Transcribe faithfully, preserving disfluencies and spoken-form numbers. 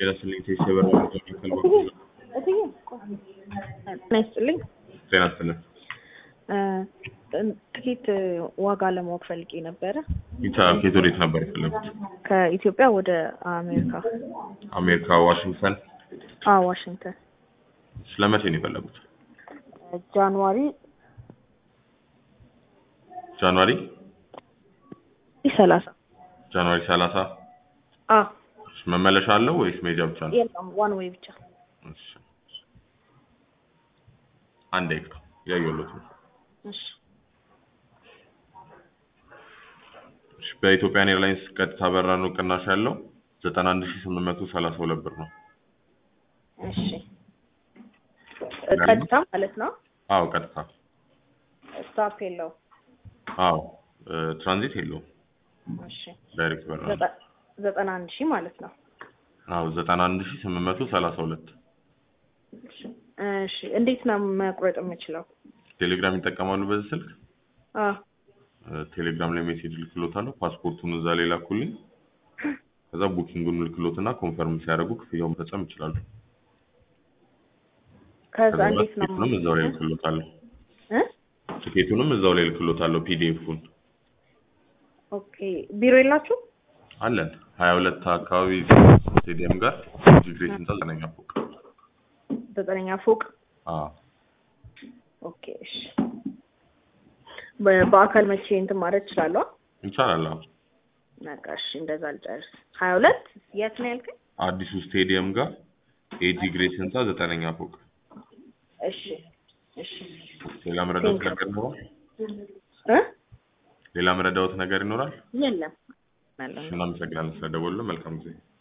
የራስልኝ ተሰበር ነው የሚፈልገው እትዬ ነስልኝ ጤና ይስጥልኝ ጥቂት ዋጋ ለማወቅ ፈልጌ ነበረ። ይቻላል። ከየት ወዴት ነበር የፈለጉት? ከኢትዮጵያ ወደ አሜሪካ። አሜሪካ ዋሽንግተን? አዎ ዋሽንግተን። ስለመቼ ነው የፈለጉት? ጃንዋሪ ጃንዋሪ ሰላሳ ጃንዋሪ ሰላሳ አዎ። መመለሻ አለው ወይስ መሄጃ ብቻ ነው? የለም ዋን ዌይ ብቻ። እሺ አንድ ደቂቃ ያየሁት ነው። እሺ እሺ በኢትዮጵያ ኤርላይንስ ቀጥታ በረራ ነው ቅናሽ ያለው ዘጠና አንድ ሺህ ስምንት መቶ ሰላሳ ሁለት ብር ነው። እሺ ቀጥታ ማለት ነው? አዎ ቀጥታ። ስታፕ የለው? አዎ ትራንዚት የለው። እሺ ዳይሬክት በረራ ዘጠና አንድ ሺህ ማለት ነው? አዎ ዘጠና አንድ ሺህ ስምንት መቶ ሰላሳ ሁለት። እሺ እንዴት ነው መቁረጥ የምችለው? ቴሌግራም ይጠቀማሉ በዚህ ስልክ? አዎ ቴሌግራም ላይ ሜሴጅ ልክሎታለሁ። ፓስፖርቱን እዛ ላይ ላኩልኝ። ከዛ ቡኪንጉን ልክሎትና ኮንፈርም ሲያደርጉ ክፍያውን መፈጸም ይችላሉ። ከዛ እንዴት ነው ቲኬቱንም እዛው ላይ ልክሎታለሁ እ ቲኬቱንም እዛው ላይ ልክሎታለሁ ፒዲኤፉን። ኦኬ ቢሮ የላችሁ? አለን ሀያ ሁለት አካባቢ ስቴዲየም ጋር ጂግሬስ እንታ ዘጠነኛ ፎቅ። ዘጠነኛ ፎቅ? አዎ ኦኬ እሺ። በአካል መቼ እንትን ማለት እችላለሁ? ይቻላል። አዎ በቃ እሺ እንደዛ ልጨርስ። ሀያ ሁለት የት ነው ያልከኝ? አዲሱ ስቴዲየም ጋር ኤጂ ግሬስ ህንጻ ዘጠነኛ ፎቅ። እሺ እሺ። ሌላ መረዳት ነገር ይኖራል? እ ሌላ መረዳት ነገር ይኖራል? የለም። እናመሰግናለን ስለደወሉ። መልካም ጊዜ።